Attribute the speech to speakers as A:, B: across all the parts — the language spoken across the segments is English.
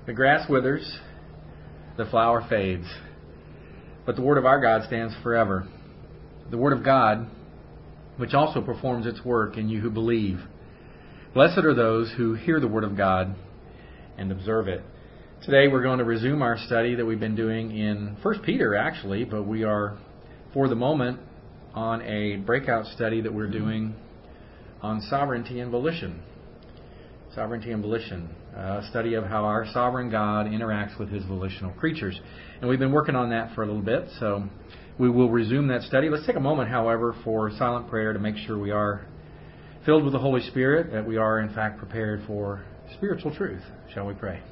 A: The grass withers, the flower fades, but the word of our God stands forever. The word of God, which also performs its work in you who believe. Blessed are those who hear the word of God and observe it. Today we're going to resume our study that we've been doing in 1 Peter, actually, but we are, for the moment, on a breakout study that we're doing on sovereignty and volition. Sovereignty and volition. A study of how our sovereign God interacts with His volitional creatures. And we've been working on that for a little bit, so we will resume that study. Let's take a moment, however, for silent prayer to make sure we are filled with the Holy Spirit, that we are, in fact, prepared for spiritual truth. Shall we pray?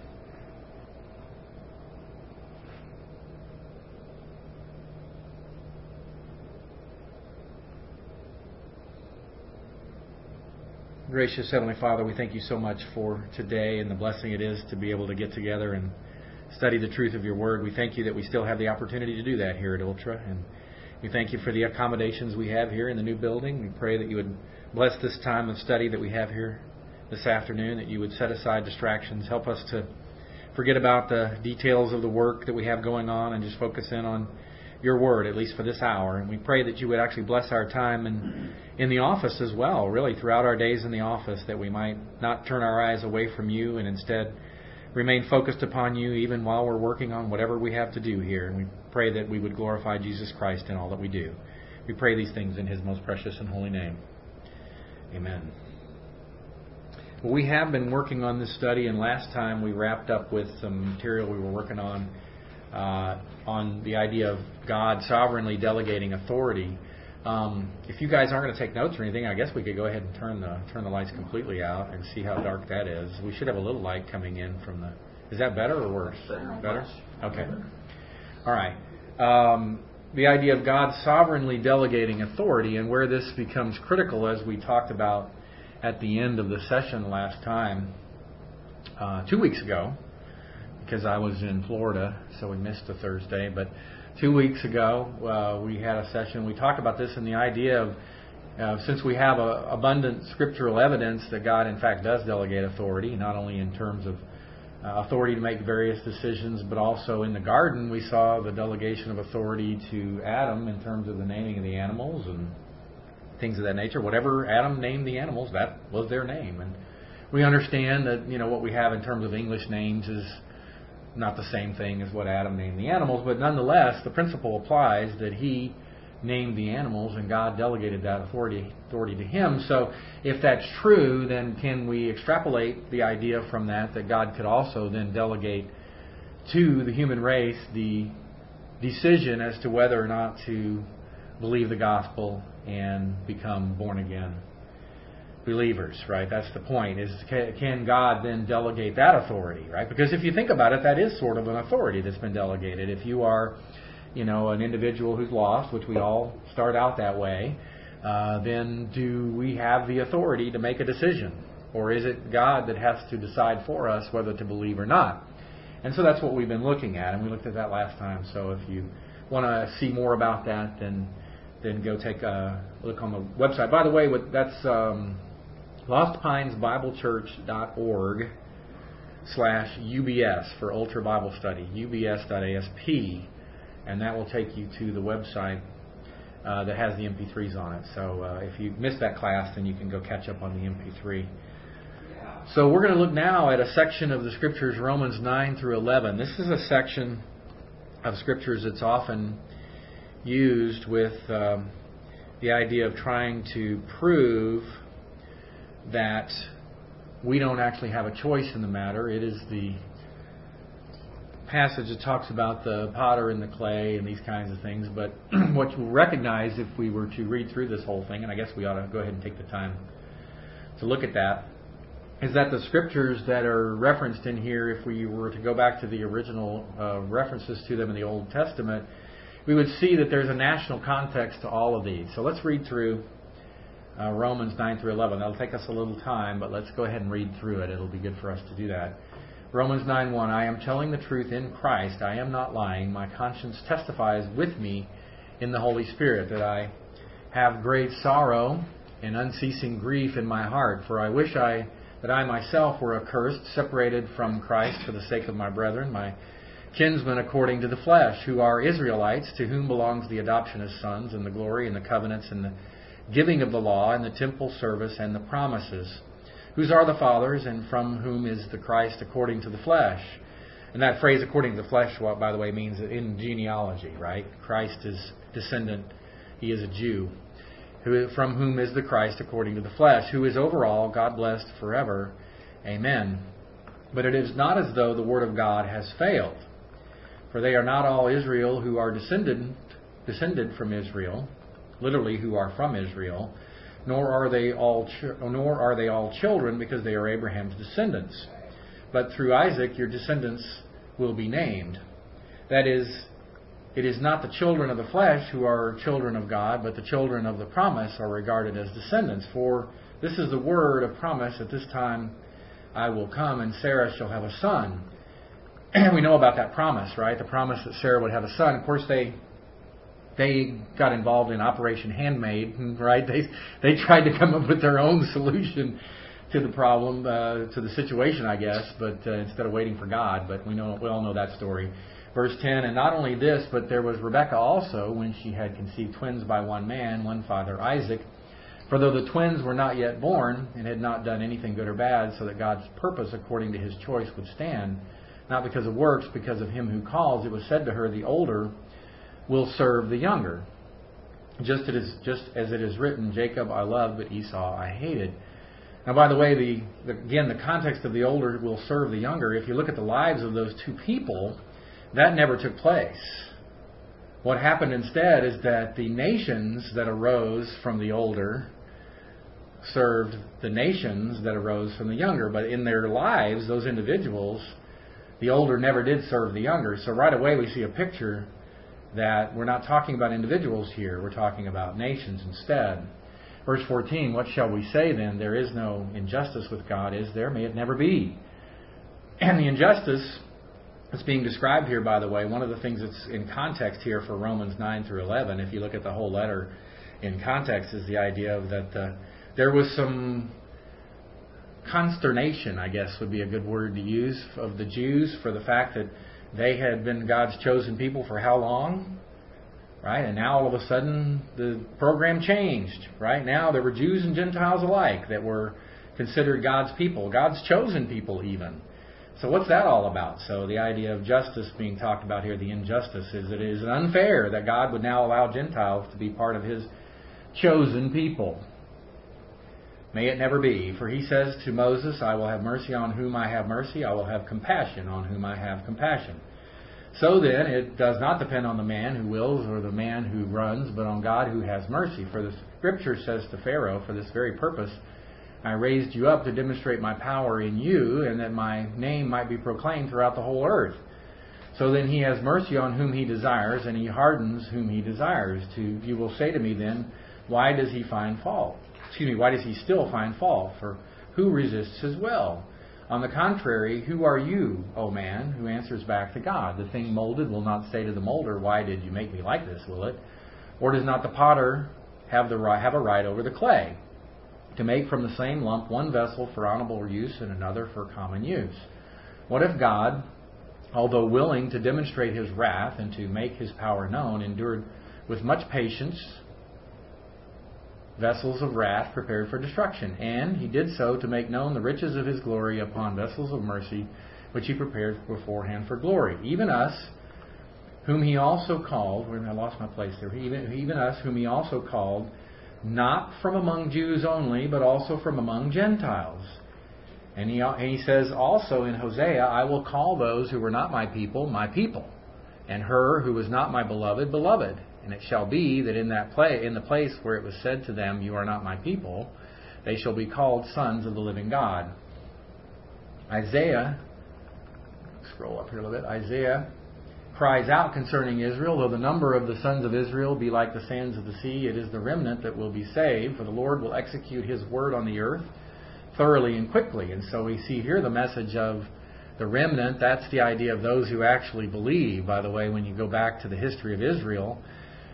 A: Gracious Heavenly Father, we thank you so much for today and the blessing it is to be able to get together and study the truth of your word. We thank you that we still have the opportunity to do that here at Ultra, and we thank you for the accommodations we have here in the new building. We pray that you would bless this time of study that we have here this afternoon, that you would set aside distractions, help us to forget about the details of the work that we have going on and just focus in on your word, at least for this hour. And we pray that you would actually bless our time in the office as well, really throughout our days in the office, that we might not turn our eyes away from you and instead remain focused upon you even while we're working on whatever we have to do here. And we pray that we would glorify Jesus Christ in all that we do. We pray these things in His most precious and holy name. Amen. Well, we have been working on this study, and last time we wrapped up with some material we were working on the idea of God sovereignly delegating authority. If you guys aren't going to take notes or anything, I guess we could go ahead and turn the lights completely out and see how dark that is. We should have a little light coming in from the... Is that better or worse? Better? Okay. All right. The idea of God sovereignly delegating authority, and where this becomes critical, as we talked about at the end of the session last time, 2 weeks ago, because I was in Florida, so we missed a Thursday. But 2 weeks ago, we had a session. We talked about this and the idea of, since we have abundant scriptural evidence that God, in fact, does delegate authority, not only in terms of authority to make various decisions, but also in the garden, we saw the delegation of authority to Adam in terms of the naming of the animals and things of that nature. Whatever Adam named the animals, that was their name. And we understand that, what we have in terms of English names is not the same thing as what Adam named the animals, but nonetheless, the principle applies that he named the animals and God delegated that authority to him. So if that's true, then can we extrapolate the idea from that God could also then delegate to the human race the decision as to whether or not to believe the gospel and become born again believers, right? That's the point, is can God then delegate that authority, right? Because if you think about it, that is sort of an authority that's been delegated. If you are, an individual who's lost, which we all start out that way, then do we have the authority to make a decision? Or is it God that has to decide for us whether to believe or not? And so that's what we've been looking at, and we looked at that last time. So if you want to see more about that, then go take a look on the website. By the way, that's lostpinesbiblecchurch.org/UBS for Ultra Bible Study, ubs.asp, and that will take you to the website that has the MP3s on it. So if you missed that class, then you can go catch up on the MP3. So we're going to look now at a section of the Scriptures, Romans 9 through 11. This is a section of Scriptures that's often used with the idea of trying to prove that we don't actually have a choice in the matter. It is the passage that talks about the potter and the clay and these kinds of things. But what you'll recognize if we were to read through this whole thing, and I guess we ought to go ahead and take the time to look at that, is that the scriptures that are referenced in here, if we were to go back to the original references to them in the Old Testament, we would see that there's a national context to all of these. So let's read through Romans 9 through 11. That'll take us a little time, but let's go ahead and read through it. It'll be good for us to do that. Romans 9:1, I am telling the truth in Christ. I am not lying. My conscience testifies with me in the Holy Spirit that I have great sorrow and unceasing grief in my heart. For I wish I that I myself were accursed, separated from Christ for the sake of my brethren, my kinsmen according to the flesh, who are Israelites, to whom belongs the adoption as sons, and the glory, and the covenants, and the giving of the law, and the temple service, and the promises, whose are the fathers, and from whom is the Christ according to the flesh. And that phrase, according to the flesh, what, by the way, means in genealogy, right? Christ is descendant. He is a Jew. From whom is the Christ according to the flesh, who is over all, God blessed forever. Amen. But it is not as though the word of God has failed. For they are not all Israel who are descended from Israel, literally who are from Israel, nor are they all children, because they are Abraham's descendants. But through Isaac your descendants will be named. That is, it is not the children of the flesh who are children of God, but the children of the promise are regarded as descendants. For this is the word of promise, at this time I will come, and Sarah shall have a son. And we know about that promise, right? The promise that Sarah would have a son. Of course, they got involved in Operation Handmaid, right? They tried to come up with their own solution to the problem, to the situation, I guess, but instead of waiting for God. But we all know that story. Verse 10, and not only this, but there was Rebekah also, when she had conceived twins by one man, one father, Isaac. For though the twins were not yet born, and had not done anything good or bad, so that God's purpose according to his choice would stand, not because of works, because of him who calls, it was said to her, the older will serve the younger. Just as it is written, Jacob I loved, but Esau I hated. Now, by the way, the context of the older will serve the younger, if you look at the lives of those two people, that never took place. What happened instead is that the nations that arose from the older served the nations that arose from the younger. But in their lives, those individuals, the older never did serve the younger. So right away we see a picture that we're not talking about individuals here. We're talking about nations instead. Verse 14, what shall we say then? There is no injustice with God, is there? May it never be. And the injustice that's being described here, by the way, one of the things that's in context here for Romans 9 through 11, if you look at the whole letter in context, is the idea of that there was some consternation, I guess would be a good word to use, of the Jews for the fact that they had been God's chosen people for how long? Right? And now all of a sudden the program changed. Right? Now there were Jews and Gentiles alike that were considered God's people, God's chosen people even. So what's that all about? So the idea of justice being talked about here, the injustice, is that it is unfair that God would now allow Gentiles to be part of his chosen people. May it never be. For he says to Moses, I will have mercy on whom I have mercy. I will have compassion on whom I have compassion. So then, it does not depend on the man who wills or the man who runs, but on God who has mercy. For the Scripture says to Pharaoh, for this very purpose, I raised you up to demonstrate my power in you, and that my name might be proclaimed throughout the whole earth. So then he has mercy on whom he desires, and he hardens whom he desires. You will say to me then, why does he find fault? Why does he still find fault? For who resists his will? On the contrary, who are you, O man, who answers back to God? The thing molded will not say to the molder, why did you make me like this, will it? Or does not the potter have a right over the clay, to make from the same lump one vessel for honorable use and another for common use? What if God, although willing to demonstrate his wrath and to make his power known, endured with much patience vessels of wrath prepared for destruction? And he did so to make known the riches of his glory upon vessels of mercy, which he prepared beforehand for glory. Even us, whom he also called, I lost my place there, even us, whom he also called, not from among Jews only, but also from among Gentiles. And he says also in Hosea, I will call those who were not my people, and her who was not my beloved, beloved. And it shall be that in the place where it was said to them, you are not my people, they shall be called sons of the living God. Isaiah, scroll up here a little bit, Isaiah cries out concerning Israel, though the number of the sons of Israel be like the sands of the sea, it is the remnant that will be saved, for the Lord will execute his word on the earth thoroughly and quickly. And so we see here the message of the remnant. That's the idea of those who actually believe. By the way, when you go back to the history of Israel,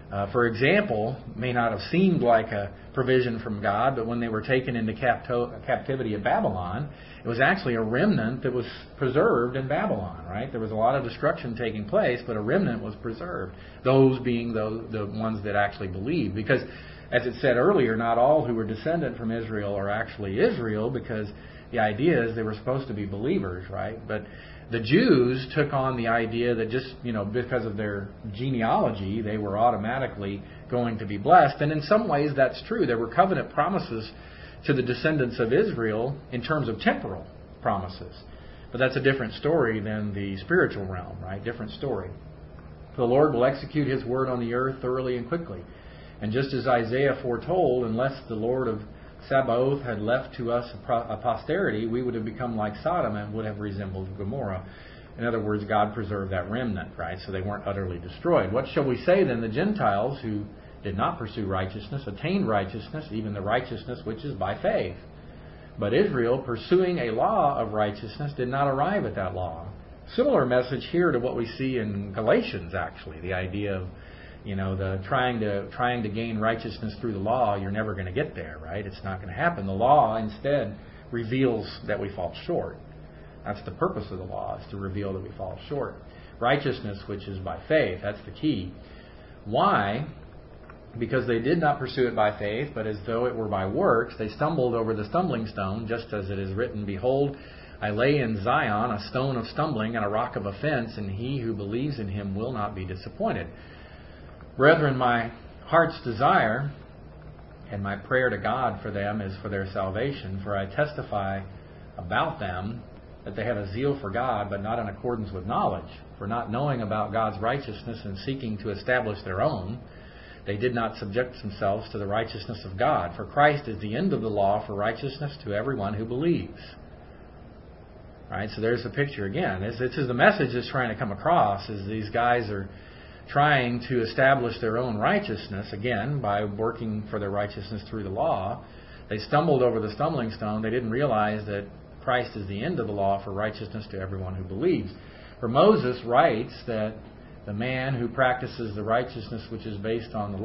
A: For example, may not have seemed like a provision from God, but when they were taken into captivity at Babylon, it was actually a remnant that was preserved in Babylon, right? There was a lot of destruction taking place, but a remnant was preserved. Those being the ones that actually believed. Because, as it said earlier, not all who were descendant from Israel are actually Israel, because the idea is they were supposed to be believers, right? But the Jews took on the idea that just, because of their genealogy, they were automatically going to be blessed. And in some ways that's true. There were covenant promises to the descendants of Israel in terms of temporal promises. But that's a different story than the spiritual realm, right? Different story. The Lord will execute His word on the earth thoroughly and quickly. And just as Isaiah foretold, unless the Lord of Sabaoth had left to us a posterity, we would have become like Sodom and would have resembled Gomorrah. In other words, God preserved that remnant, right? So they weren't utterly destroyed. What shall we say then? The Gentiles who did not pursue righteousness attained righteousness, even the righteousness which is by faith. But Israel, pursuing a law of righteousness, did not arrive at that law. Similar message here to what we see in Galatians, actually. The idea of the trying to gain righteousness through the law, you're never going to get there, right? It's not going to happen. The law instead reveals that we fall short. That's the purpose of the law, is to reveal that we fall short. Righteousness, which is by faith, that's the key. Why? Because they did not pursue it by faith, but as though it were by works, they stumbled over the stumbling stone, just as it is written, Behold, I lay in Zion a stone of stumbling and a rock of offense, and he who believes in him will not be disappointed. Brethren, my heart's desire and my prayer to God for them is for their salvation, for I testify about them that they have a zeal for God, but not in accordance with knowledge. For not knowing about God's righteousness and seeking to establish their own, they did not subject themselves to the righteousness of God. For Christ is the end of the law for righteousness to everyone who believes. All right, so there's the picture again. This is the message that's trying to come across, is these guys are trying to establish their own righteousness, again, by working for their righteousness through the law. They stumbled over the stumbling stone. They didn't realize that Christ is the end of the law for righteousness to everyone who believes. For Moses writes that the man who practices the righteousness which is based on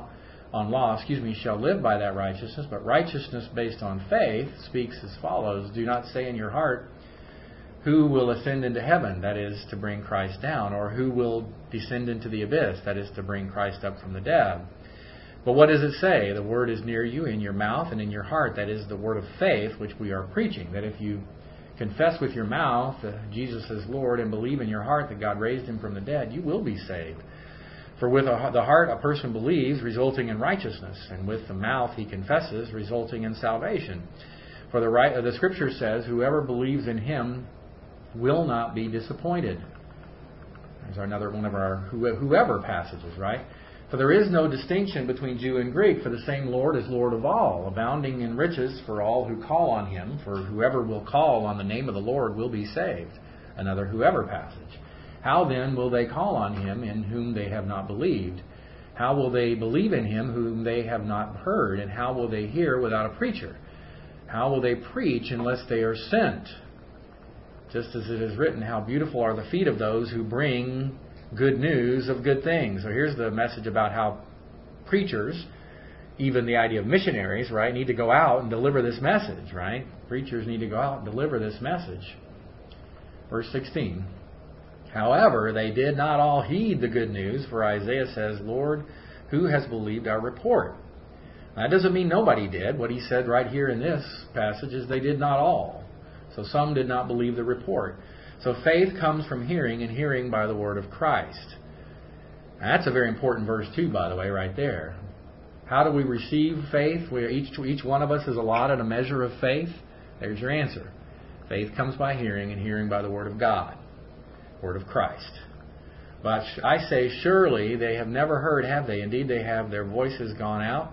A: law, shall live by that righteousness. But righteousness based on faith speaks as follows: Do not say in your heart, who will ascend into heaven, that is, to bring Christ down, or who will descend into the abyss, that is, to bring Christ up from the dead. But what does it say? The word is near you, in your mouth and in your heart, that is the word of faith which we are preaching, that if you confess with your mouth Jesus is Lord and believe in your heart that God raised Him from the dead, you will be saved. For with the heart a person believes, resulting in righteousness, and with the mouth he confesses, resulting in salvation. For the Scripture says, whoever believes in Him will not be disappointed. There's another one of our whoever passages, right? For there is no distinction between Jew and Greek, for the same Lord is Lord of all, abounding in riches for all who call on Him. For whoever will call on the name of the Lord will be saved. Another whoever passage. How then will they call on Him in whom they have not believed? How will they believe in Him whom they have not heard? And how will they hear without a preacher? How will they preach unless they are sent? Just as it is written, how beautiful are the feet of those who bring good news of good things. So here's the message about how preachers, even the idea of missionaries, right, need to go out and deliver this message, right? Preachers need to go out and deliver this message. Verse 16. However, they did not all heed the good news, for Isaiah says, Lord, who has believed our report? That doesn't mean nobody did. What he said right here in this passage is they did not all. So some did not believe the report. So faith comes from hearing, and hearing by the word of Christ. Now, that's a very important verse too, by the way, right there. How do we receive faith? Each one of us is allotted a measure of faith. There's your answer. Faith comes by hearing, and hearing by the word of God, word of Christ. But I say, surely they have never heard, have they? Indeed they have. Their voice has gone out.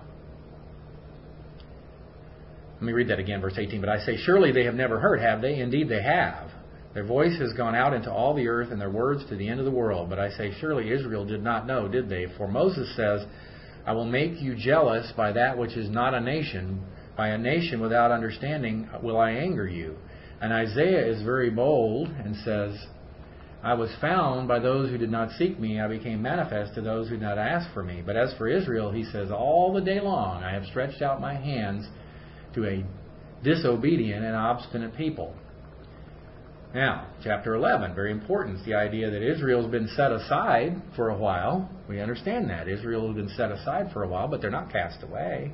A: Let me read that again, verse 18. But I say, surely they have never heard, have they? Indeed they have. Their voice has gone out into all the earth, and their words to the end of the world. But I say, surely Israel did not know, did they? For Moses says, I will make you jealous by that which is not a nation. By a nation without understanding will I anger you. And Isaiah is very bold and says, I was found by those who did not seek me. I became manifest to those who did not ask for me. But as for Israel, he says, all the day long I have stretched out my hands to a disobedient and obstinate people. Now, chapter 11, very important. It's the idea that Israel's been set aside for a while. We understand that. Israel has been set aside for a while, but they're not cast away.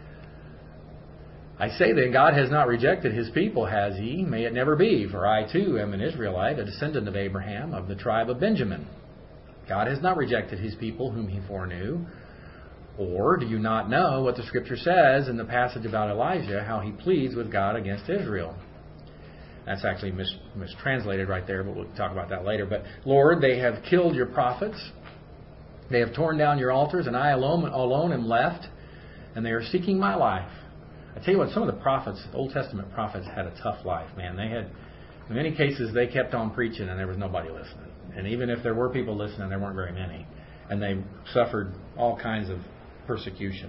A: I say then, God has not rejected his people, has he? May it never be, for I too am an Israelite, a descendant of Abraham, of the tribe of Benjamin. God has not rejected his people whom he foreknew. Or do you not know what the Scripture says in the passage about Elijah, how he pleads with God against Israel? That's actually mistranslated right there, but we'll talk about that later. But Lord, they have killed your prophets. They have torn down your altars, and I alone am left, and they are seeking my life. I tell you what, some of the prophets, Old Testament prophets, had a tough life, man. They had, in many cases, they kept on preaching and there was nobody listening. And even if there were people listening, there weren't very many. And they suffered all kinds of persecution.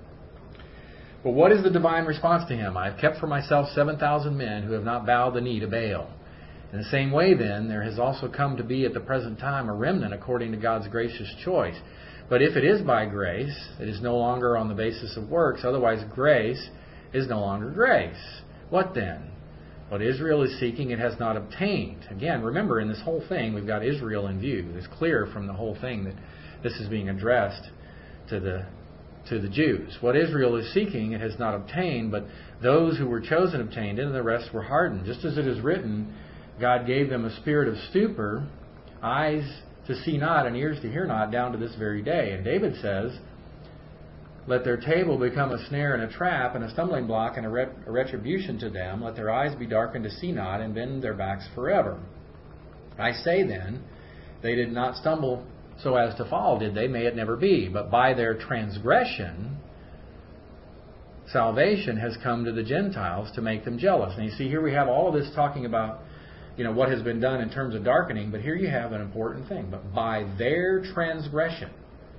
A: But what is the divine response to him? I have kept for myself 7,000 men who have not bowed the knee to Baal. In the same way, then, there has also come to be at the present time a remnant according to God's gracious choice. But if it is by grace, it is no longer on the basis of works. Otherwise, grace is no longer grace. What then? What Israel is seeking, it has not obtained. Again, remember, in this whole thing, we've got Israel in view. It's clear from the whole thing that this is being addressed to the Jews. What Israel is seeking, it has not obtained, but those who were chosen obtained it, and the rest were hardened. Just as it is written, God gave them a spirit of stupor, eyes to see not and ears to hear not, down to this very day. And David says, let their table become a snare and a trap and a stumbling block and a retribution to them. Let their eyes be darkened to see not and bend their backs forever. I say then, they did not stumble so as to fall, did they? May it never be. But by their transgression, salvation has come to the Gentiles to make them jealous. And you see, here we have all of this talking about, what has been done in terms of darkening. But here you have an important thing. But by their transgression,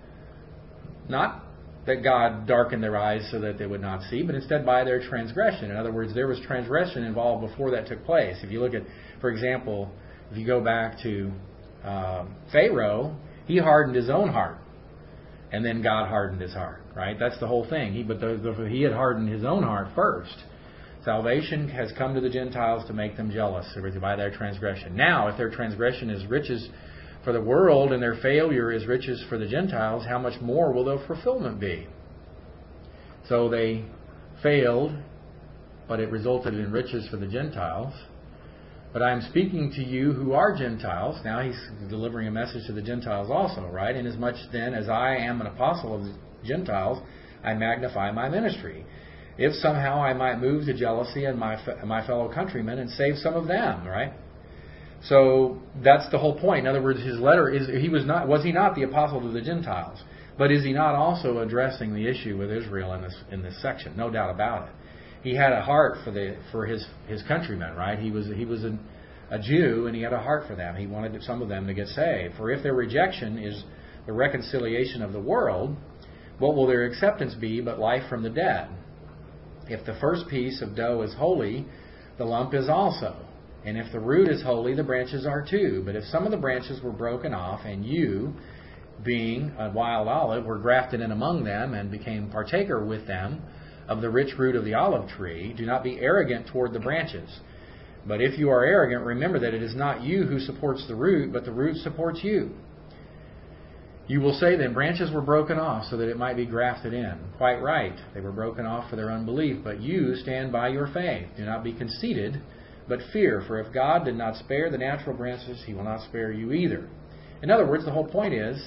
A: not that God darkened their eyes so that they would not see, but instead by their transgression. In other words, there was transgression involved before that took place. If you look at, for example, if you go back to Pharaoh, he hardened his own heart, and then God hardened his heart. Right? That's the whole thing. He had hardened his own heart first. Salvation has come to the Gentiles to make them jealous by their transgression. Now, if their transgression is riches for the world and their failure is riches for the Gentiles, how much more will their fulfillment be? So they failed, but it resulted in riches for the Gentiles. But I am speaking to you who are Gentiles. Now he's delivering a message to the Gentiles also, right? Inasmuch then as I am an apostle of the Gentiles, I magnify my ministry. If somehow I might move to jealousy in my fellow countrymen and save some of them, right? So that's the whole point. In other words, his letter was he not the apostle to the Gentiles? But is he not also addressing the issue with Israel in this section? No doubt about it. He had a heart for his countrymen, right? He was a Jew, and he had a heart for them. He wanted some of them to get saved. For if their rejection is the reconciliation of the world, what will their acceptance be but life from the dead? If the first piece of dough is holy, the lump is also. And if the root is holy, the branches are too. But if some of the branches were broken off, and you, being a wild olive, were grafted in among them, and became partaker with them of the rich root of the olive tree, do not be arrogant toward the branches. But if you are arrogant, remember that it is not you who supports the root, but the root supports you. You will say then, branches were broken off so that it might be grafted in. Quite right. They were broken off for their unbelief. But you stand by your faith. Do not be conceited, but fear, for if God did not spare the natural branches, he will not spare you either. In other words, the whole point is,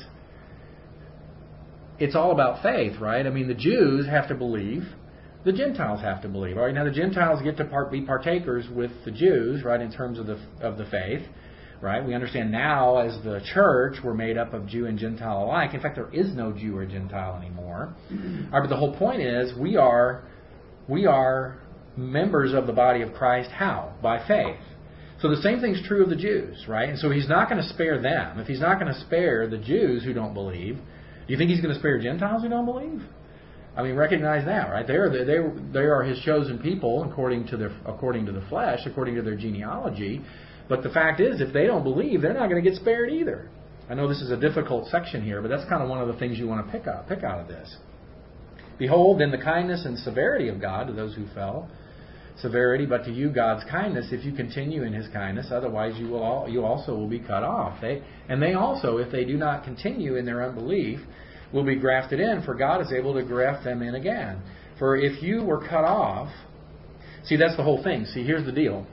A: it's all about faith, right? I mean, the Jews have to believe, the Gentiles have to believe. All right, now the Gentiles get to be partakers with the Jews, right, in terms of the faith, right? We understand now, as the church, we're made up of Jew and Gentile alike. In fact, there is no Jew or Gentile anymore. All right, but the whole point is, we are members of the body of Christ. How? By faith. So the same thing's true of the Jews, right? And so he's not going to spare them. If he's not going to spare the Jews who don't believe, do you think he's going to spare Gentiles who don't believe? I mean, recognize that, right? They are his chosen people according to the flesh, according to their genealogy. But the fact is, if they don't believe, they're not going to get spared either. I know this is a difficult section here, but that's kind of one of the things you want to pick out of this. Behold, then the kindness and severity of God to those who fell. Severity, but to you God's kindness if you continue in His kindness. Otherwise, you also will be cut off. They also, if they do not continue in their unbelief, will be grafted in. For God is able to graft them in again. For if you were cut off, see, that's the whole thing. See, here's the deal.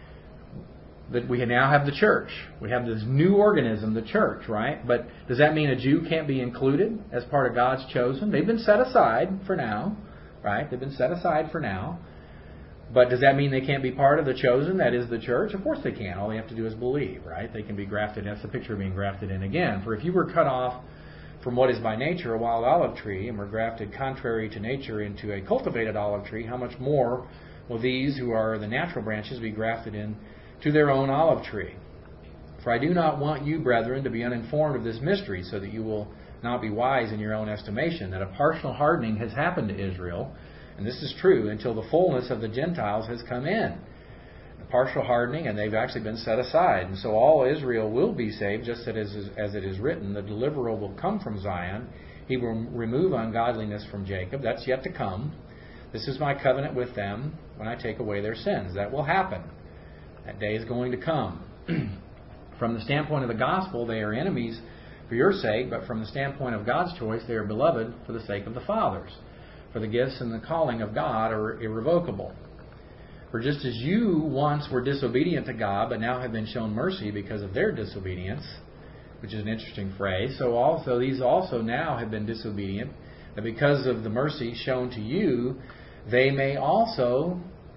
A: That we now have the church. We have this new organism, the church, right? But does that mean a Jew can't be included as part of God's chosen? They've been set aside for now, right? They've been set aside for now. But does that mean they can't be part of the chosen, that is the church? Of course they can. All they have to do is believe, right? They can be grafted. That's the picture of being grafted in again. For if you were cut off from what is by nature a wild olive tree and were grafted contrary to nature into a cultivated olive tree, how much more will these who are the natural branches be grafted in to their own olive tree? For I do not want you, brethren, to be uninformed of this mystery, so that you will not be wise in your own estimation, that a partial hardening has happened to Israel, and this is true, until the fullness of the Gentiles has come in. A partial hardening, and they've actually been set aside. And so all Israel will be saved, just as it is written, the deliverer will come from Zion. He will remove ungodliness from Jacob. That's yet to come. This is my covenant with them when I take away their sins. That will happen. That day is going to come. From the standpoint of the gospel, they are enemies for your sake, but from the standpoint of God's choice, they are beloved for the sake of the fathers. For the gifts and the calling of God are irrevocable. For just as you once were disobedient to God, but now have been shown mercy because of their disobedience, which is an interesting phrase, so also these also now have been disobedient, that because of the mercy shown to you, they also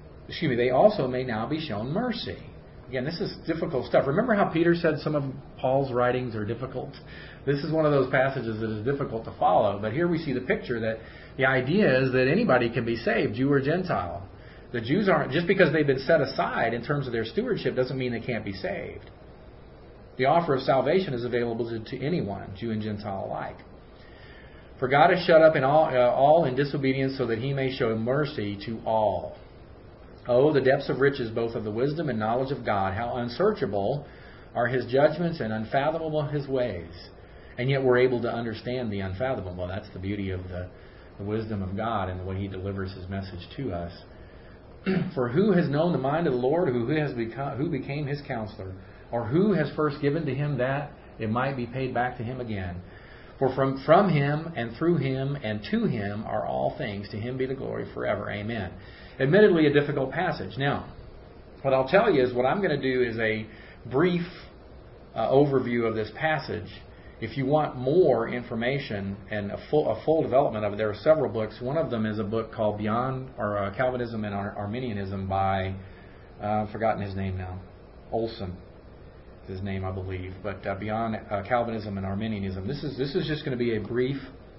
A: may now be shown mercy. Again, this is difficult stuff. Remember how Peter said some of Paul's writings are difficult? This is one of those passages that is difficult to follow. But here we see the picture that the idea is that anybody can be saved, Jew or Gentile. The Jews aren't, just because they've been set aside in terms of their stewardship doesn't mean they can't be saved. The offer of salvation is available to anyone, Jew and Gentile alike. For God has shut up in all in disobedience so that He may show mercy to all. Oh, the depths of riches, both of the wisdom and knowledge of God. How unsearchable are His judgments and unfathomable His ways. And yet we're able to understand the unfathomable. That's the beauty of the wisdom of God and the way He delivers His message to us. For who has known the mind of the Lord, who became His counselor? Or who has first given to Him that it might be paid back to Him again? For from Him and through Him and to Him are all things. To Him be the glory forever. Amen. Admittedly, a difficult passage. Now, what I'll tell you is what I'm going to do is a brief overview of this passage. If you want more information and a full development of it, there are several books. One of them is a book called Beyond Calvinism and Arminianism by, I've forgotten his name now, Olson is his name, I believe. But Beyond Calvinism and Arminianism. This is just going to be a brief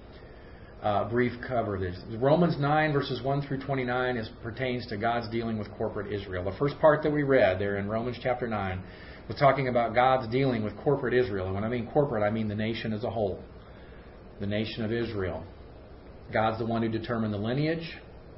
A: cover of this. Romans 9 verses 1 through 29 pertains to God's dealing with corporate Israel. The first part that we read there in Romans chapter 9 was talking about God's dealing with corporate Israel. And when I mean corporate, I mean the nation as a whole. The nation of Israel. God's the one who determined the lineage.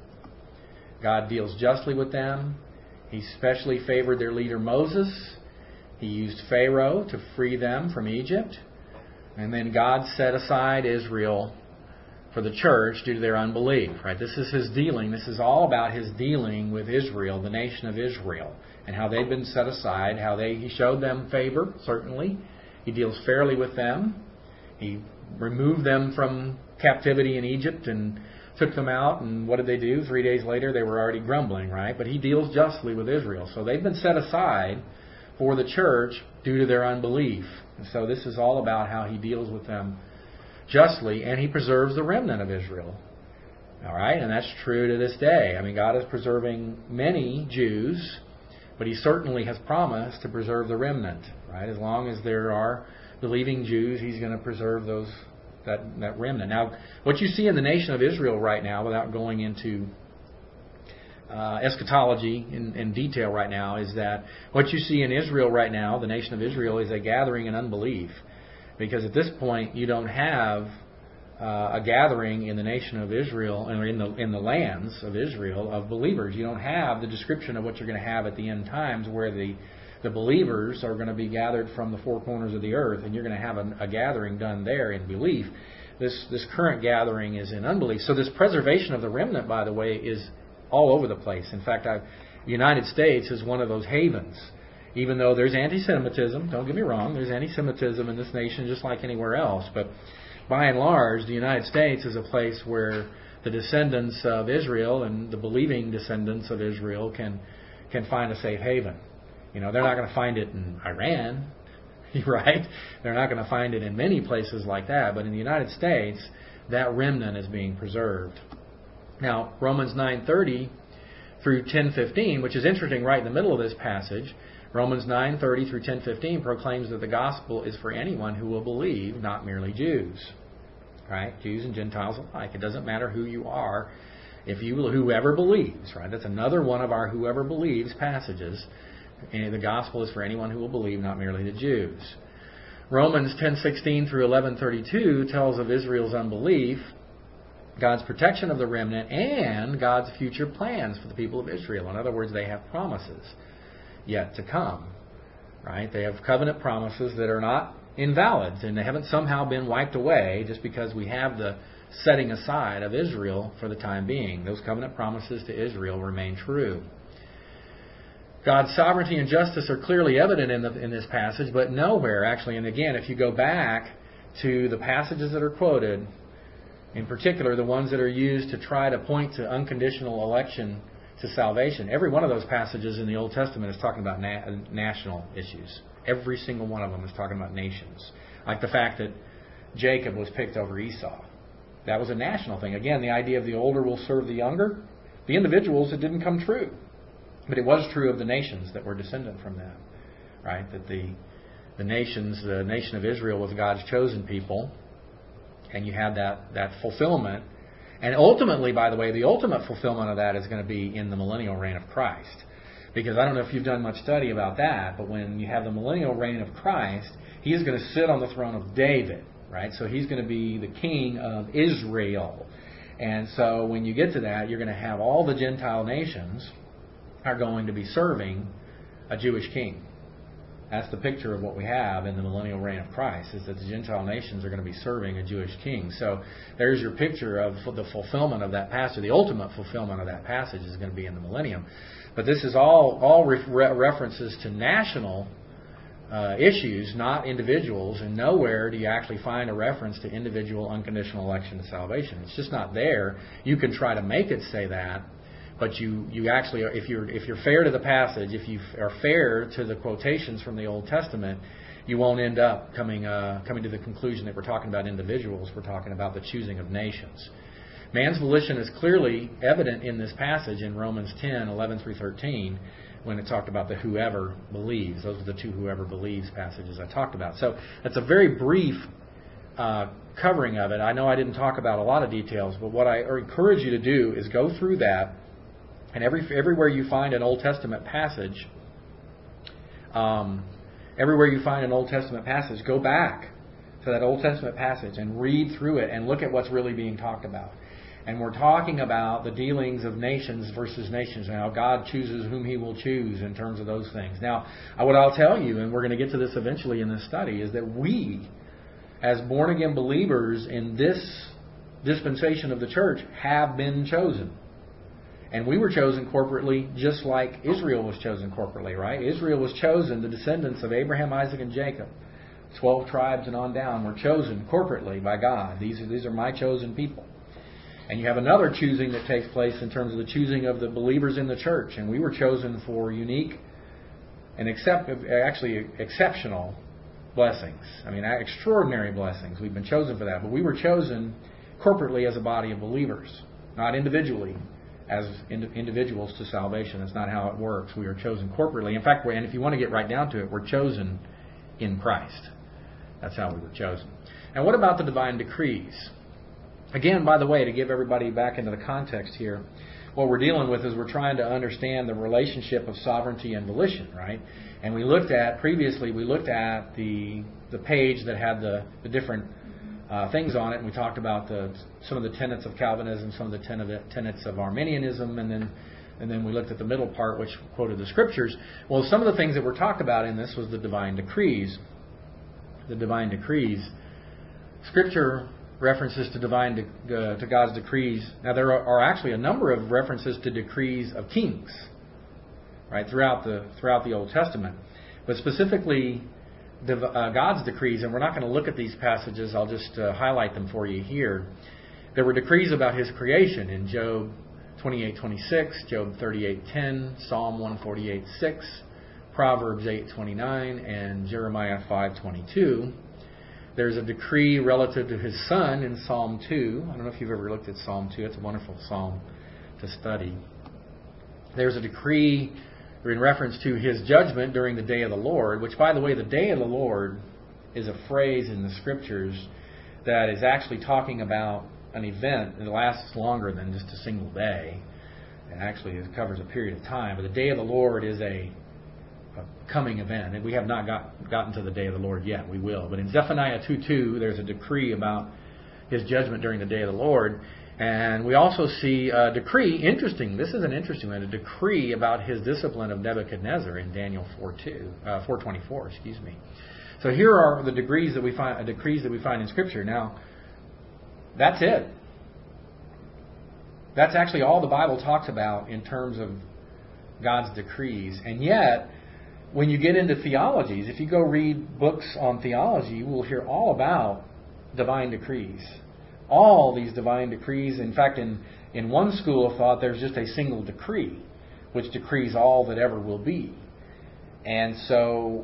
A: God deals justly with them. He specially favored their leader Moses. He used Pharaoh to free them from Egypt. And then God set aside Israel for the church due to their unbelief. Right? This is His dealing. This is all about His dealing with Israel, the nation of Israel, and how they've been set aside, how He showed them favor, certainly. He deals fairly with them. He removed them from captivity in Egypt and took them out, and what did they do? 3 days later, they were already grumbling, right? But He deals justly with Israel. So they've been set aside for the church due to their unbelief. And so this is all about how He deals with them justly, and He preserves the remnant of Israel. All right, and that's true to this day. I mean, God is preserving many Jews, but He certainly has promised to preserve the remnant. Right, as long as there are believing Jews, He's going to preserve that remnant. Now, what you see in the nation of Israel right now, without going into eschatology in detail right now, is that what you see in Israel right now, the nation of Israel, is a gathering in unbelief. Because at this point, you don't have a gathering in the nation of Israel, or in the lands of Israel, of believers. You don't have the description of what you're going to have at the end times, where the the believers are going to be gathered from the four corners of the earth, and you're going to have a gathering done there in belief. This current gathering is in unbelief. So this preservation of the remnant, by the way, is all over the place. In fact, the United States is one of those havens. Even though there's anti-Semitism, don't get me wrong, there's anti-Semitism in this nation just like anywhere else. But by and large, the United States is a place where the descendants of Israel and the believing descendants of Israel can find a safe haven. You know, they're not going to find it in Iran, right? They're not going to find it in many places like that. But in the United States, that remnant is being preserved. Now, Romans 9:30 through 10:15, which is interesting right in the middle of this passage, Romans 9:30 through 10:15 proclaims that the gospel is for anyone who will believe, not merely Jews. Right? Jews and Gentiles alike. It doesn't matter who you are. Whoever believes, right? That's another one of our whoever believes passages. And the gospel is for anyone who will believe, not merely the Jews. Romans 10:16 through 11:32 tells of Israel's unbelief, God's protection of the remnant, and God's future plans for the people of Israel. In other words, they have promises yet to come. Right? They have covenant promises that are not invalid, and they haven't somehow been wiped away just because we have the setting aside of Israel for the time being. Those covenant promises to Israel remain true. God's sovereignty and justice are clearly evident in this passage, but nowhere actually. And again, if you go back to the passages that are quoted, in particular the ones that are used to try to point to unconditional election to salvation, every one of those passages in the Old Testament is talking about national issues. Every single one of them is talking about nations. Like the fact that Jacob was picked over Esau. That was a national thing. Again, the idea of the older will serve the younger. The individuals, it didn't come true. But it was true of the nations that were descendant from them. Right? That the nation of Israel was God's chosen people. And you had that fulfillment. And ultimately, by the way, the ultimate fulfillment of that is going to be in the millennial reign of Christ. Because I don't know if you've done much study about that, but when you have the millennial reign of Christ, He is going to sit on the throne of David, right? So He's going to be the king of Israel. And so when you get to that, you're going to have all the Gentile nations are going to be serving a Jewish king. That's the picture of what we have in the millennial reign of Christ, is that the Gentile nations are going to be serving a Jewish king. So there's your picture of the fulfillment of that passage. The ultimate fulfillment of that passage is going to be in the millennium. But this is all references to national issues, not individuals, and nowhere do you actually find a reference to individual unconditional election to salvation. It's just not there. You can try to make it say that, but you actually, if you're fair to the passage, if you are fair to the quotations from the Old Testament, you won't end up coming to the conclusion that we're talking about individuals. We're talking about the choosing of nations. Man's volition is clearly evident in this passage in Romans 10:11 through 13, when it talked about the whoever believes. Those are the two whoever believes passages I talked about. So that's a very brief covering of it. I know I didn't talk about a lot of details, but what I encourage you to do is go through that, and everywhere you find an Old Testament passage, go back to that Old Testament passage and read through it and look at what's really being talked about. And we're talking about the dealings of nations versus nations, and how God chooses whom He will choose in terms of those things. Now, what I'll tell you, and we're going to get to this eventually in this study, is that we, as born-again believers in this dispensation of the church, have been chosen. And we were chosen corporately just like Israel was chosen corporately, right? Israel was chosen, the descendants of Abraham, Isaac, and Jacob. 12 tribes and on down were chosen corporately by God. These are my chosen people. And you have another choosing that takes place in terms of the choosing of the believers in the church. And we were chosen for unique and exceptional blessings. I mean, extraordinary blessings. We've been chosen for that. But we were chosen corporately as a body of believers, not individually as individuals to salvation. That's not how it works. We are chosen corporately. In fact, and if you want to get right down to it, we're chosen in Christ. That's how we were chosen. And what about the divine decrees? Again, by the way, to give everybody back into the context here, what we're dealing with is we're trying to understand the relationship of sovereignty and volition, right? And we looked at the page that had the different things on it, and we talked about some of the tenets of Calvinism, some of the tenets of Arminianism, and then And then we looked at the middle part, which quoted the Scriptures. Well, some of the things that were talked about in this was the divine decrees. The divine decrees. Scripture references to God's decrees. Now, there are actually a number of references to decrees of kings, right, throughout the Old Testament. But specifically, God's decrees, and we're not going to look at these passages. I'll just highlight them for you here. There were decrees about His creation in Job 28:26, Job 38:10, Psalm 148:6, Proverbs 8:29, and Jeremiah 5:22. There's a decree relative to His Son in Psalm 2. I don't know if you've ever looked at Psalm 2. It's a wonderful psalm to study. There's a decree in reference to His judgment during the day of the Lord, which, by the way, the day of the Lord is a phrase in the Scriptures that is actually talking about an event that lasts longer than just a single day. And actually, it covers a period of time. But the day of the Lord is a coming event. And we have not gotten to the day of the Lord yet. We will. But in Zephaniah 2:2, there's a decree about His judgment during the day of the Lord. And we also see a decree, interesting, this is an interesting one, a decree about His discipline of Nebuchadnezzar in Daniel 4:24. So here are the decrees that we find in Scripture. Now, that's it. That's actually all the Bible talks about in terms of God's decrees. And yet, when you get into theologies, if you go read books on theology, you will hear all about divine decrees. All these divine decrees. In fact, in one school of thought, there's just a single decree, which decrees all that ever will be. And so,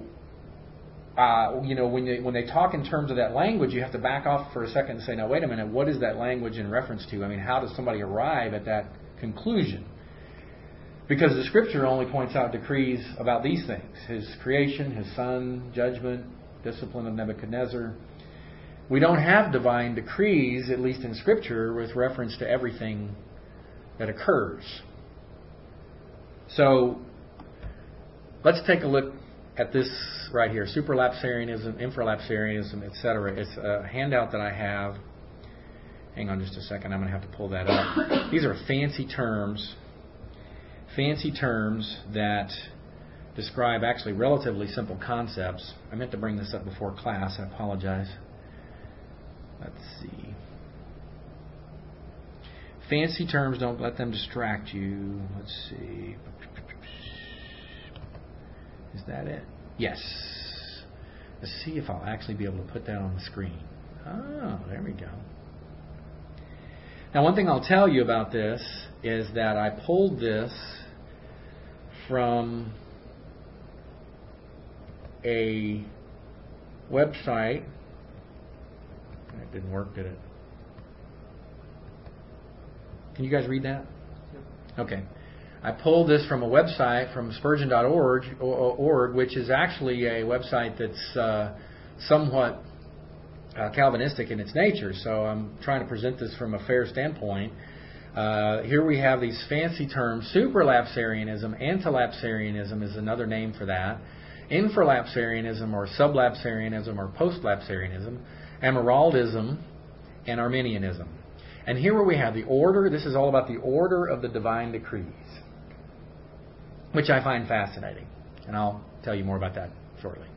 A: when they talk in terms of that language, you have to back off for a second and say, now, wait a minute, what is that language in reference to? I mean, how does somebody arrive at that conclusion? Because the Scripture only points out decrees about these things: His creation, His Son, judgment, discipline of Nebuchadnezzar. We don't have divine decrees, at least in Scripture, with reference to everything that occurs. So, let's take a look at this right here: superlapsarianism, infralapsarianism, etc. It's a handout that I have. Hang on just a second. I'm going to have to pull that up. These are fancy terms that describe actually relatively simple concepts. I meant to bring this up before class. I apologize. Let's see. Fancy terms, don't let them distract you. Let's see. Is that it? Yes. Let's see if I'll actually be able to put that on the screen. Oh, there we go. Now, one thing I'll tell you about this is that I pulled this from a website. That didn't work, did it? Can you guys read that? Okay. I pulled this from a website from Spurgeon.org, which is actually a website that's somewhat Calvinistic in its nature. So I'm trying to present this from a fair standpoint. Here we have these fancy terms: superlapsarianism, antilapsarianism is another name for that, infralapsarianism or sublapsarianism or postlapsarianism, Amyraldism, and Arminianism. And here where we have the order, this is all about the order of the divine decrees, which I find fascinating. And I'll tell you more about that shortly.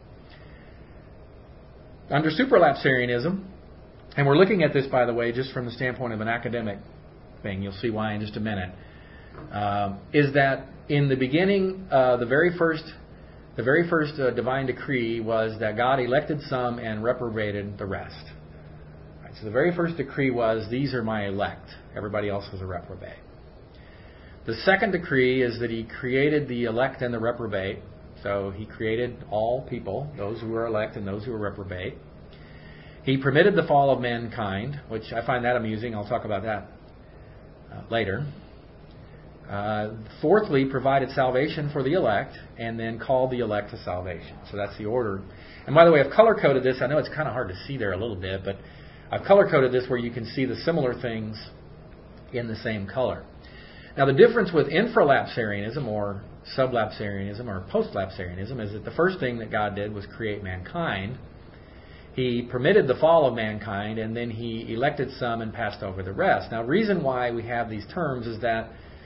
A: Under superlapsarianism, and we're looking at this, by the way, just from the standpoint of an academic thing, you'll see why in just a minute, is that in the beginning, the very first divine decree was that God elected some and reprobated the rest. Right, so the very first decree was, these are my elect. Everybody else was a reprobate. The second decree is that He created the elect and the reprobate. So He created all people, those who were elect and those who were reprobate. He permitted the fall of mankind, which I find that amusing. I'll talk about that later. Fourthly, provided salvation for the elect, and then called the elect to salvation. So that's the order. And by the way, I've color-coded this. I know it's kind of hard to see there a little bit, but I've color-coded this where you can see the similar things in the same color. Now, the difference with infralapsarianism or sublapsarianism or postlapsarianism is that the first thing that God did was create mankind. He permitted the fall of mankind, and then He elected some and passed over the rest. Now, the reason why we have these terms is that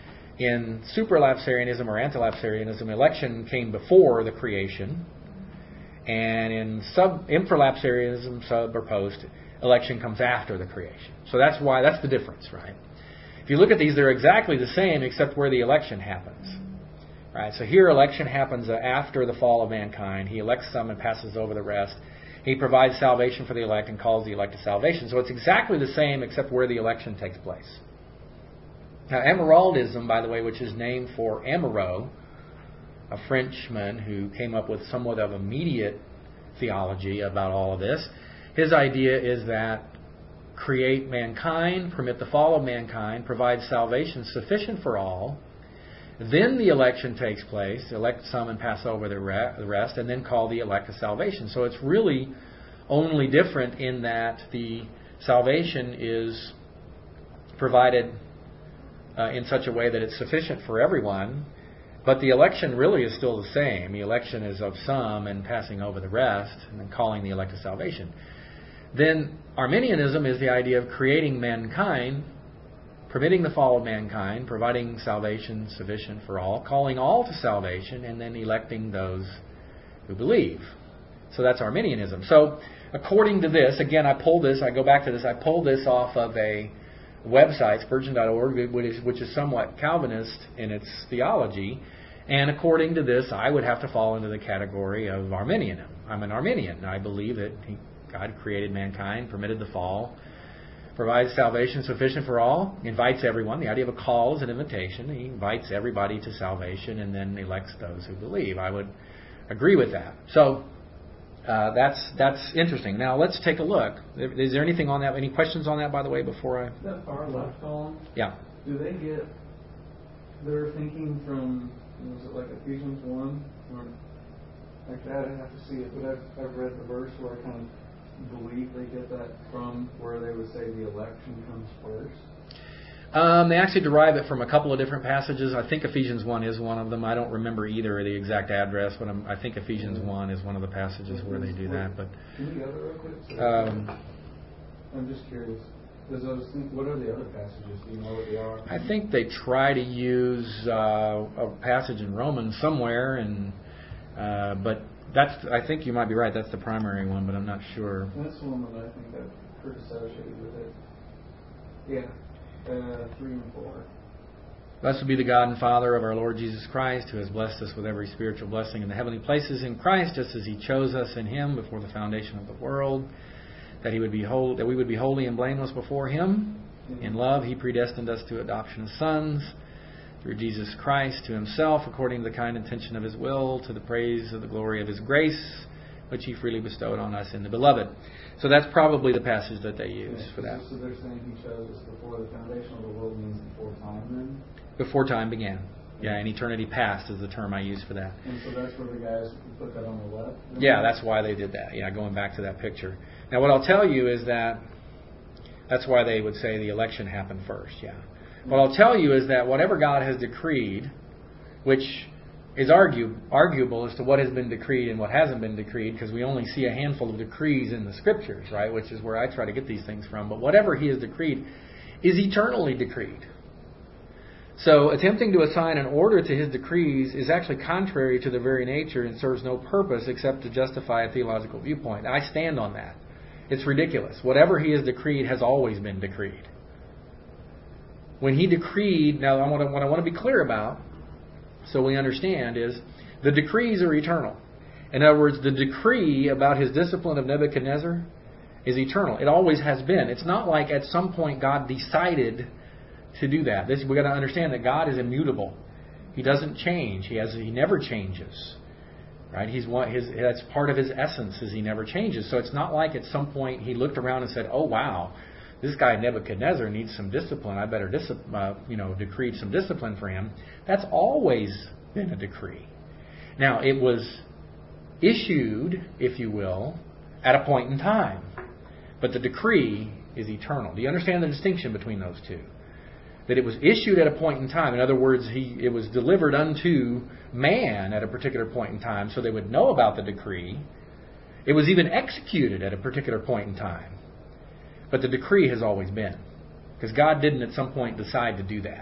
A: In supralapsarianism or antilapsarianism, election came before the creation. And in infralapsarianism, sub or post, election comes after the creation. So that's the difference, right? If you look at these, they're exactly the same except where the election happens. Right? So here election happens after the fall of mankind. He elects some and passes over the rest. He provides salvation for the elect and calls the elect to salvation. So it's exactly the same except where the election takes place. Now, Emeraldism, by the way, which is named for Amoureux, a Frenchman who came up with somewhat of immediate theology about all of this, his idea is that create mankind, permit the fall of mankind, provide salvation sufficient for all, then the election takes place, elect some and pass over the rest, and then call the elect to salvation. So it's really only different in that the salvation is provided in such a way that it's sufficient for everyone, but the election really is still the same. The election is of some and passing over the rest, and then calling the elect to salvation. Then Arminianism is the idea of creating mankind, permitting the fall of mankind, providing salvation sufficient for all, calling all to salvation, and then electing those who believe. So that's Arminianism. So according to this, again, I pulled this off of a website, Spurgeon.org, which is somewhat Calvinist in its theology. And according to this, I would have to fall into the category of Arminian. I'm an Arminian. I believe that God created mankind, permitted the fall, provides salvation sufficient for all, invites everyone. The idea of a call is an invitation. He invites everybody to salvation and then elects those who believe. I would agree with that. So that's interesting. Now let's take a look. Is there anything on that? Any questions on that, by the way, before I...
B: That far left column?
A: Yeah.
B: Do they get their thinking from, was it like Ephesians 1? Or, like that, I'd have to see it, but I've read the verse where I kind of believe they get that from where they would say the election comes first.
A: They actually derive it from a couple of different passages. I think Ephesians 1 is one of them. I don't remember either the exact address, but I think Ephesians 1 is one of the passages where they do that. But
B: can you go there real quick? I'm just curious. What are the other passages? Do you know what they are?
A: I think they try to use a passage in Romans somewhere, but I think you might be right. That's the primary one, but I'm not sure.
B: That's the one that I think I've heard associated with it. Yeah. 3 and 4.
A: Blessed be the God and Father of our Lord Jesus Christ, who has blessed us with every spiritual blessing in the heavenly places in Christ, just as He chose us in Him before the foundation of the world, that we would be holy and blameless before Him. In love, He predestined us to adoption as sons through Jesus Christ to Himself, according to the kind intention of His will, to the praise of the glory of His grace, which He freely bestowed on us in the Beloved. So that's probably the passage that they use for that.
B: So they're saying He chose us before the foundation of the world means before time then?
A: Before time began. Yeah, and eternity past is the term I use for that.
B: And so that's where the guys put that on the left?
A: Yeah, that's why they did that. Yeah, going back to that picture. Now what I'll tell you is that's why they would say the election happened first, yeah. What I'll tell you is that whatever God has decreed, which is arguable as to what has been decreed and what hasn't been decreed, because we only see a handful of decrees in the Scriptures, right, which is where I try to get these things from. But whatever He has decreed is eternally decreed. So attempting to assign an order to His decrees is actually contrary to their very nature and serves no purpose except to justify a theological viewpoint. I stand on that. It's ridiculous. Whatever He has decreed has always been decreed. When He decreed, now what I want to be clear about, so we understand, is the decrees are eternal. In other words, the decree about His discipline of Nebuchadnezzar is eternal. It always has been. It's not like at some point God decided to do that. We've got to understand that God is immutable. He doesn't change. He never changes. Right? That's part of His essence, is He never changes. So it's not like at some point He looked around and said, "Oh wow, this guy Nebuchadnezzar needs some discipline. I better decree some discipline for him." That's always been a decree. Now, it was issued, if you will, at a point in time. But the decree is eternal. Do you understand the distinction between those two? That it was issued at a point in time. In other words, it was delivered unto man at a particular point in time, so they would know about the decree. It was even executed at a particular point in time. But the decree has always been. Because God didn't at some point decide to do that.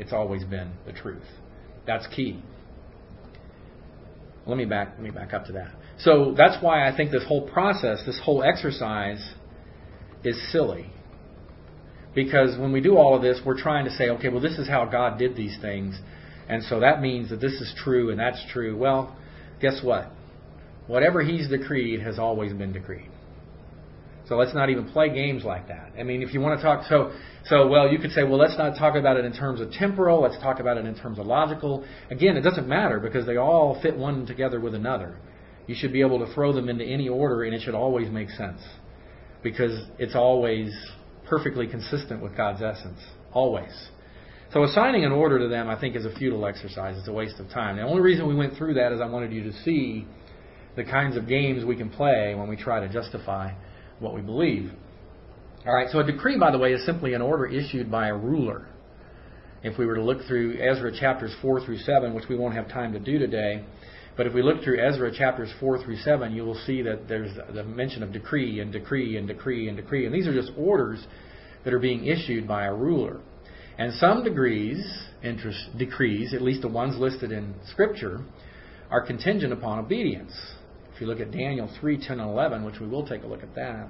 A: It's always been the truth. That's key. Let me back up to that. So that's why I think this whole process, this whole exercise is silly. Because when we do all of this, we're trying to say, okay, well, this is how God did these things, and so that means that this is true and that's true. Well, guess what? Whatever He's decreed has always been decreed. So let's not even play games like that. I mean, if you want to talk, well, you could say, well, let's not talk about it in terms of temporal. Let's talk about it in terms of logical. Again, it doesn't matter because they all fit one together with another. You should be able to throw them into any order, and it should always make sense because it's always perfectly consistent with God's essence. Always. So assigning an order to them, I think, is a futile exercise. It's a waste of time. The only reason we went through that is I wanted you to see the kinds of games we can play when we try to justify what we believe. All right, so a decree, by the way, is simply an order issued by a ruler. If we were to look through Ezra chapters 4 through 7, which we won't have time to do today, but if we look through Ezra chapters 4 through 7, you will see that there's the mention of decree and decree and decree and decree. And these are just orders that are being issued by a ruler. And some decrees, at least the ones listed in Scripture, are contingent upon obedience. If you look at Daniel 3, 10, and 11, which we will take a look at that,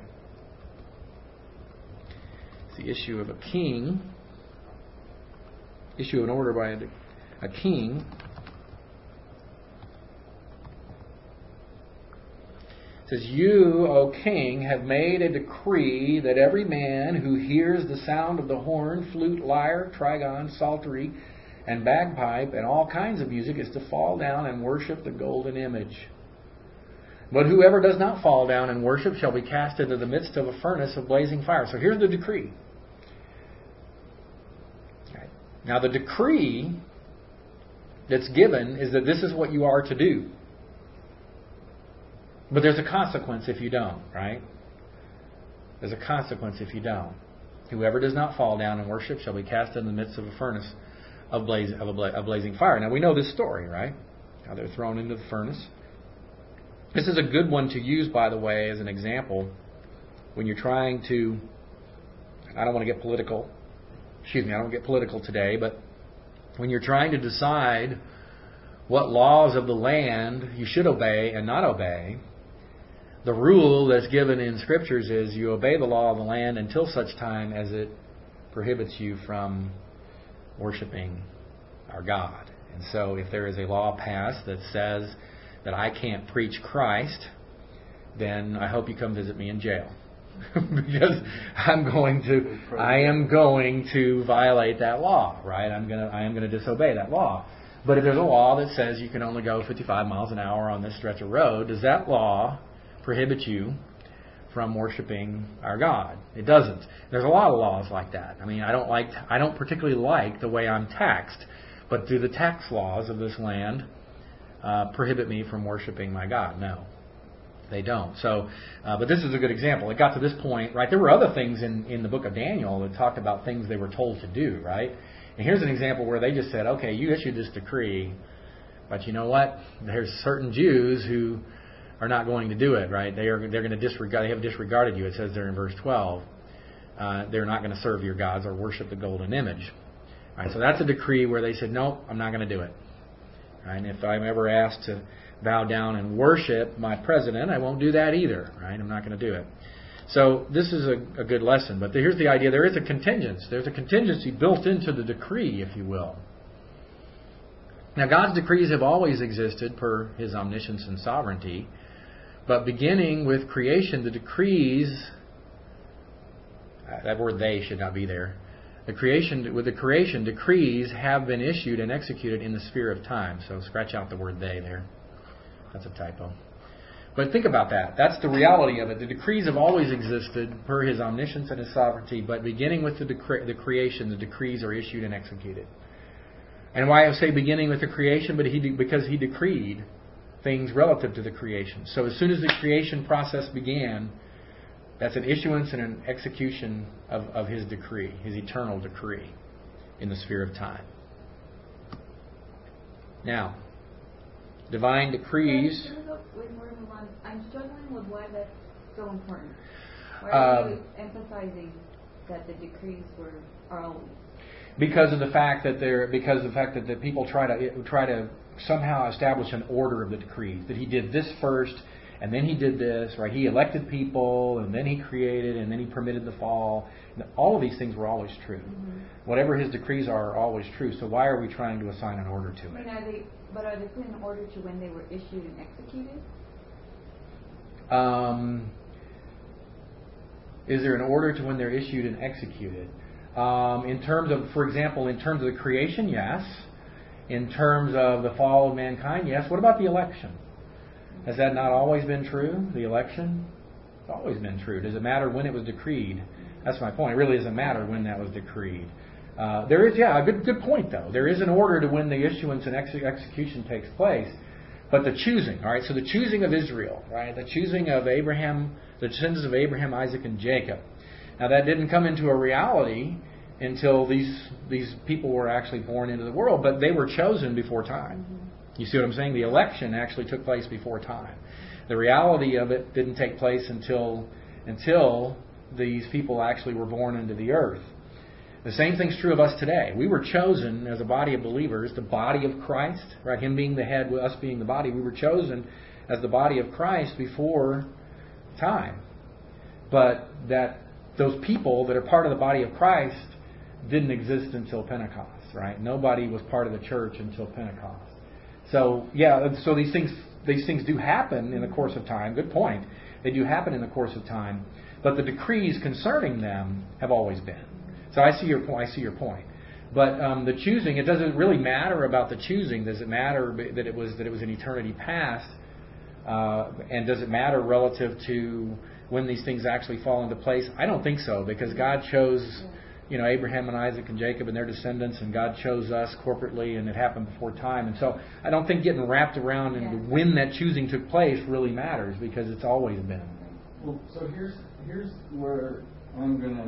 A: it's the issue of a king, issue of an order by a king. It says, "You, O king, have made a decree that every man who hears the sound of the horn, flute, lyre, trigon, psaltery, and bagpipe, and all kinds of music is to fall down and worship the golden image. But whoever does not fall down and worship shall be cast into the midst of a furnace of blazing fire." So here's the decree. Right. Now the decree that's given is that this is what you are to do. But there's a consequence if you don't, right? There's a consequence if you don't. Whoever does not fall down and worship shall be cast in the midst of a furnace of blazing fire. Now we know this story, right? How they're thrown into the furnace. This is a good one to use, by the way, as an example when you're trying to, I don't want to get political. I don't want to get political today, but when you're trying to decide what laws of the land you should obey and not obey, the rule that's given in Scriptures is you obey the law of the land until such time as it prohibits you from worshiping our God. And so if there is a law passed that says that I can't preach Christ, then I hope you come visit me in jail. Because I am going to violate that law, right? I am going to disobey that law. But if there's a law that says you can only go 55 miles an hour on this stretch of road, does that law prohibit you from worshiping our God? It doesn't. There's a lot of laws like that. I mean, I don't particularly like the way I'm taxed, but do the tax laws of this land prohibit me from worshiping my God? No, they don't. So, but this is a good example. It got to this point, right? There were other things in the book of Daniel that talked about things they were told to do, right? And here's an example where they just said, okay, you issued this decree, but you know what? There's certain Jews who are not going to do it, right? They're going to disregard. They have disregarded you. It says there in verse 12. They're not going to serve your gods or worship the golden image. All right, so that's a decree where they said, nope, I'm not going to do it. Right? And if I'm ever asked to bow down and worship my president, I won't do that either. Right? I'm not going to do it. So this is a good lesson. But here's the idea. There is a contingency. There's a contingency built into the decree, if you will. Now, God's decrees have always existed per His omniscience and sovereignty. But beginning with creation, the decrees, that word "they" should not be there. With the creation, decrees have been issued and executed in the sphere of time. So scratch out the word "they" there. That's a typo. But think about that. That's the reality of it. The decrees have always existed per His omniscience and His sovereignty. But beginning with the creation, the decrees are issued and executed. And why I say beginning with the creation? Because He decreed things relative to the creation. So as soon as the creation process began, that's an issuance and an execution of His decree, His eternal decree in the sphere of time. Now, divine decrees.
C: I'm struggling with why that's so important. Why are you emphasizing that the decrees are always?
A: because of the fact that the people try to somehow establish an order of the decrees. That he did this first, and then he did this, right? He elected people, and then he created, and then he permitted the fall. And all of these things were always true. Mm-hmm. Whatever his decrees are always true. So why are we trying to assign an order to it?
C: Are they put in order to when they were issued and executed?
A: Is there an order to when they're issued and executed? In terms of, for example, in terms of the creation, yes. In terms of the fall of mankind, yes. What about the election? Has that not always been true? The election? It's always been true. Does it matter when it was decreed? That's my point. It really doesn't matter when that was decreed. There is, a good point though. There is an order to when the issuance and execution takes place. But the choosing, all right, so the choosing of Israel, right, the choosing of Abraham, the descendants of Abraham, Isaac, and Jacob. Now that didn't come into a reality until these people were actually born into the world, but they were chosen before time. You see what I'm saying? The election actually took place before time. The reality of it didn't take place until these people actually were born into the earth. The same thing's true of us today. We were chosen as a body of believers, the body of Christ, right? Him being the head, us being the body. We were chosen as the body of Christ before time. But that those people that are part of the body of Christ didn't exist until Pentecost, right? Nobody was part of the church until Pentecost. So these things do happen in the course of time. Good point. They do happen in the course of time, but the decrees concerning them have always been. So I see your point. But the choosing, it doesn't really matter about the choosing. Does it matter that it was in eternity past? And does it matter relative to when these things actually fall into place? I don't think so, because God chose, Abraham and Isaac and Jacob and their descendants, and God chose us corporately, and it happened before time. And so I don't think getting wrapped around into when that choosing took place really matters, because it's always been.
B: Well, so here's where I'm gonna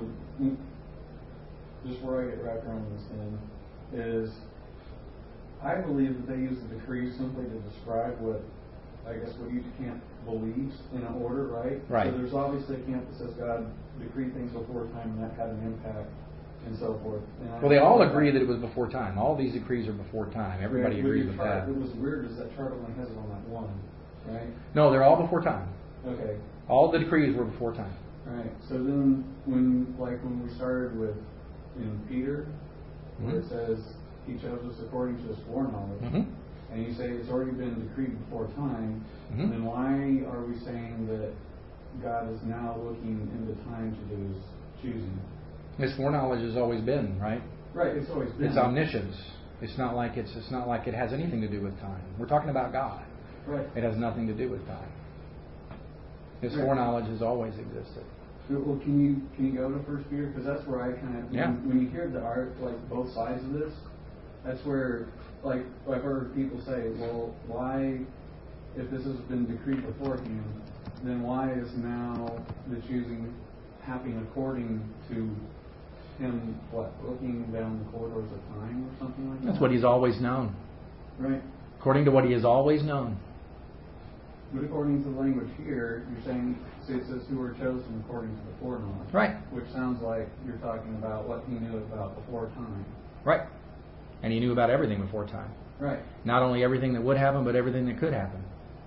B: just where I get wrapped around this thing is, I believe that they use the decree simply to describe what each camp believes in an order, right?
A: Right.
B: So there's obviously a camp that says God decreed things before time and that had an impact and so forth.
A: Well, they all agree that it was before time. All these decrees are before time. Everybody agrees with that.
B: What was weird is that chart only has it on that one, right?
A: No, they're all before time.
B: Okay.
A: All the decrees were before time.
B: Right. So then when we started with Peter, where it says he chose us according to his foreknowledge, and you say it's already been decreed before time, then why are we saying that God is now looking into time to do his choosing?
A: His foreknowledge has always been, right?
B: Right, it's always been.
A: It's omniscience. It's not like it has anything to do with time. We're talking about God.
B: Right.
A: It has nothing to do with time. His foreknowledge has always existed.
B: Well, can you go to 1 Peter? Because that's where I kind of when you hear the art, both sides of this, that's where I've heard people say, well, why, if this has been decreed beforehand, then why is now the choosing happening according to him? Looking down the corridors of time or something like that?
A: That's what he's always known.
B: Right.
A: According to what he has always known.
B: But according to the language here, you're saying, it says who were chosen according to the foreknowledge.
A: Right.
B: Which sounds like you're talking about what he knew about before time.
A: Right. And he knew about everything before time.
B: Right.
A: Not only everything that would happen, but everything that could happen.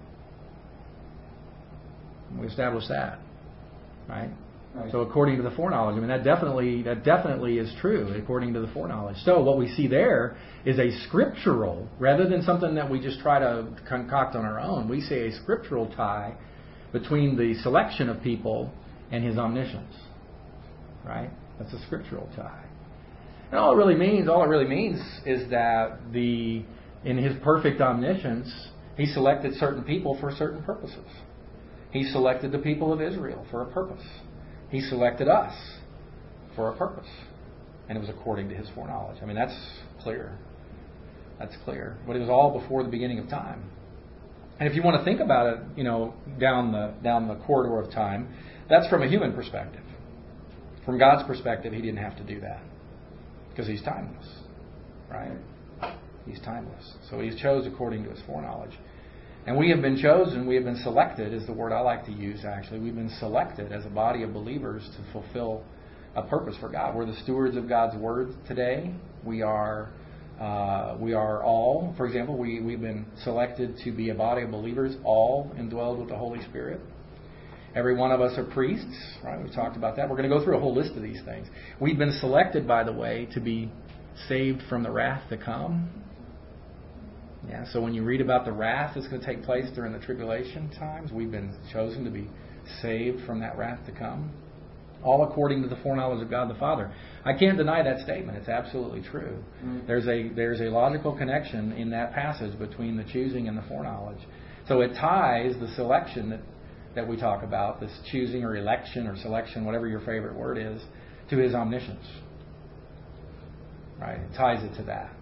A: We established that. Right?
B: Right.
A: So according to the foreknowledge, that definitely is true, according to the foreknowledge. So what we see there is a scriptural, rather than something that we just try to concoct on our own, we see a scriptural tie between the selection of people and his omniscience. Right? That's a scriptural tie. And all it really means is that in his perfect omniscience, he selected certain people for certain purposes. He selected the people of Israel for a purpose. He selected us for a purpose. And it was according to his foreknowledge. That's clear. That's clear. But it was all before the beginning of time. And if you want to think about it, down the corridor of time, that's from a human perspective. From God's perspective, he didn't have to do that. Because he's timeless. Right? He's timeless. So he chose according to his foreknowledge. And we have been chosen, we have been selected, is the word I like to use actually. We've been selected as a body of believers to fulfill a purpose for God. We're the stewards of God's Word today. We are all, for example, we've been selected to be a body of believers, all indwelled with the Holy Spirit. Every one of us are priests, right? We've talked about that. We're going to go through a whole list of these things. We've been selected, by the way, to be saved from the wrath to come. Yeah, so when you read about the wrath that's going to take place during the tribulation times, we've been chosen to be saved from that wrath to come. All according to the foreknowledge of God the Father. I can't deny that statement. It's absolutely true. Mm-hmm. There's a logical connection in that passage between the choosing and the foreknowledge. So it ties the selection that we talk about, this choosing or election or selection, whatever your favorite word is, to His omniscience. Right? It ties it to that.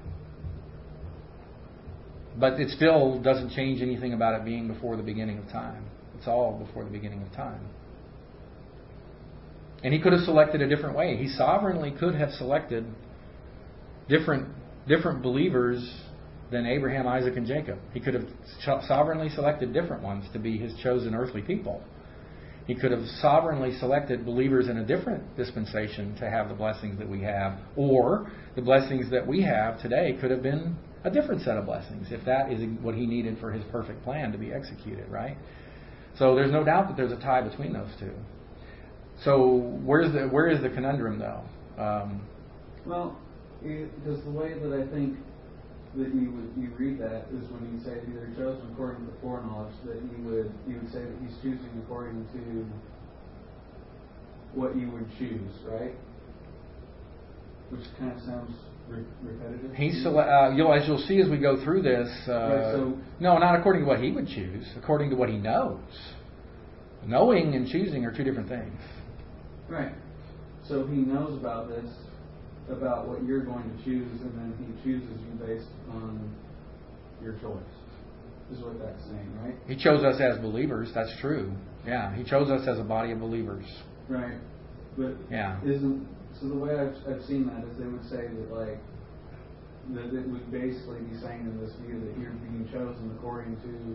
A: But it still doesn't change anything about it being before the beginning of time. It's all before the beginning of time. And He could have selected a different way. He sovereignly could have selected different believers than Abraham, Isaac, and Jacob. He could have sovereignly selected different ones to be His chosen earthly people. He could have sovereignly selected believers in a different dispensation to have the blessings that we have. Or the blessings that we have today could have been a different set of blessings, if that is what He needed for His perfect plan to be executed, right? So there's no doubt that there's a tie between those two. So where is the conundrum, though?
B: Because the way that I think that you read that is when you say either chosen according to foreknowledge, that you would say that He's choosing according to what you would choose, right? Which kind of sounds repetitive.
A: As you'll see as we go through this, no, not according to what He would choose, according to what He knows. Knowing and choosing are two different things.
B: Right. So He knows about this, about what you're going to choose, and then He chooses you based on your choice, is what that's saying, right?
A: He chose us as believers, that's true. Yeah, He chose us as a body of believers.
B: Right. But so the way I've seen that is they would say that it would basically be saying in this view that you're being chosen according to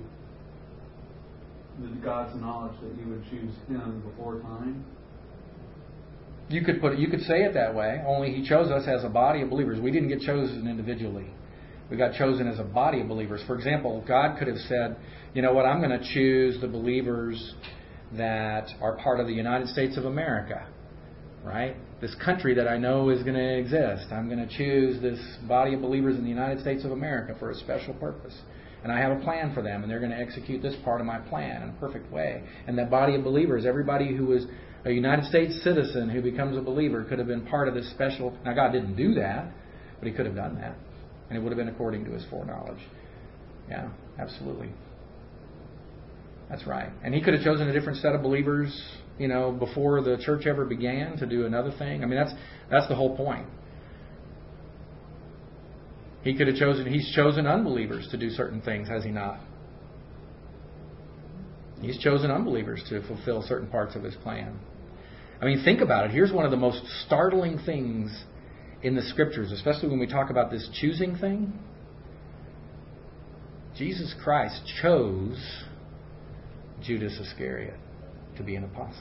B: God's knowledge that you would choose Him before time.
A: You could say it that way, only He chose us as a body of believers. We didn't get chosen individually. We got chosen as a body of believers. For example, God could have said, you know what, I'm going to choose the believers that are part of the United States of America, right? This country that I know is going to exist. I'm going to choose this body of believers in the United States of America for a special purpose. And I have a plan for them, and they're going to execute this part of my plan in a perfect way. And that body of believers, everybody who was a United States citizen who becomes a believer, could have been part of this special... Now, God didn't do that, but He could have done that. And it would have been according to His foreknowledge. Yeah, absolutely. That's right. And He could have chosen a different set of believers, before the church ever began to do another thing. I mean, that's the whole point. He's chosen unbelievers to do certain things, has He not? He's chosen unbelievers to fulfill certain parts of His plan. I mean, think about it. Here's one of the most startling things in the Scriptures, especially when we talk about this choosing thing. Jesus Christ chose Judas Iscariot to be an apostle.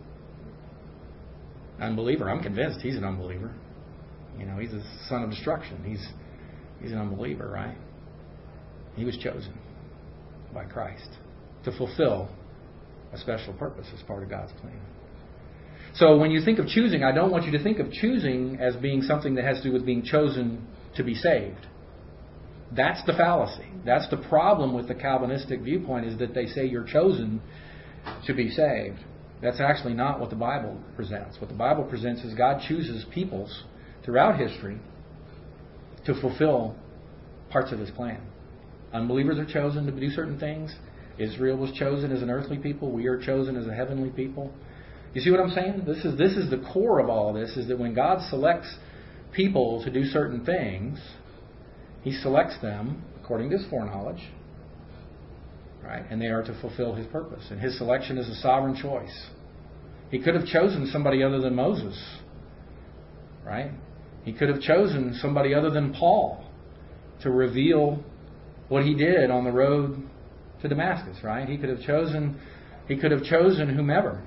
A: Unbeliever. I'm convinced he's an unbeliever. He's a son of destruction. He's an unbeliever, right? He was chosen by Christ to fulfill a special purpose as part of God's plan. So when you think of choosing, I don't want you to think of choosing as being something that has to do with being chosen to be saved. That's the fallacy. That's the problem with the Calvinistic viewpoint, is that they say you're chosen to be saved. That's actually not what the Bible presents. What the Bible presents is God chooses peoples throughout history to fulfill parts of His plan. Unbelievers are chosen to do certain things. Israel was chosen as an earthly people. We are chosen as a heavenly people. You see what I'm saying? This is the core of all this, is that when God selects people to do certain things, He selects them according to His foreknowledge, right? And they are to fulfill His purpose. And His selection is a sovereign choice. He could have chosen somebody other than Moses, right? He could have chosen somebody other than Paul to reveal what he did on the road to Damascus, right? He could have chosen whomever.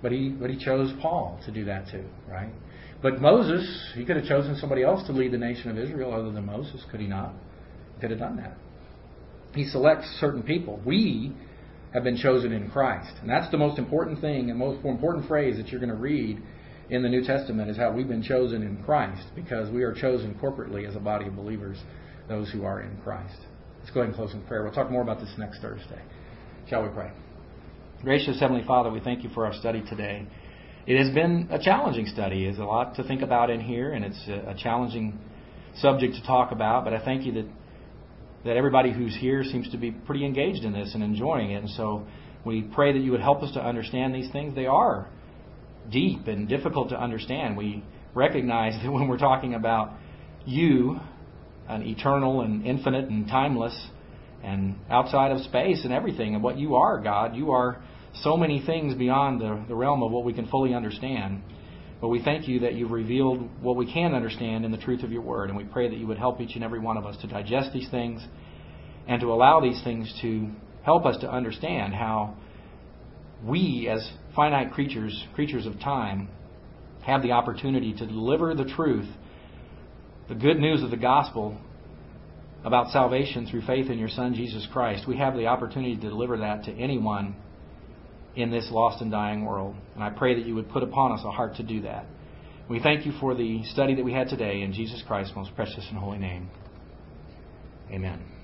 A: But he chose Paul to do that too, right? But Moses, he could have chosen somebody else to lead the nation of Israel other than Moses, could he not? He could have done that. He selects certain people. We have been chosen in Christ. And that's the most important thing and most important phrase that you're going to read in the New Testament is how we've been chosen in Christ, because we are chosen corporately as a body of believers, those who are in Christ. Let's go ahead and close in prayer. We'll talk more about this next Thursday. Shall we pray? Gracious Heavenly Father, we thank you for our study today. It has been a challenging study. There's a lot to think about in here, and it's a challenging subject to talk about, but I thank you that everybody who's here seems to be pretty engaged in this and enjoying it. And so we pray that you would help us to understand these things. They are deep and difficult to understand. We recognize that when we're talking about you, an eternal and infinite and timeless and outside of space and everything, and what you are, God, you are so many things beyond the realm of what we can fully understand. But we thank you that you've revealed what we can understand in the truth of your word. And we pray that you would help each and every one of us to digest these things and to allow these things to help us to understand how we, as finite creatures of time, have the opportunity to deliver the truth, the good news of the gospel about salvation through faith in your Son, Jesus Christ. We have the opportunity to deliver that to anyone in this lost and dying world. And I pray that you would put upon us a heart to do that. We thank you for the study that we had today in Jesus Christ's most precious and holy name. Amen.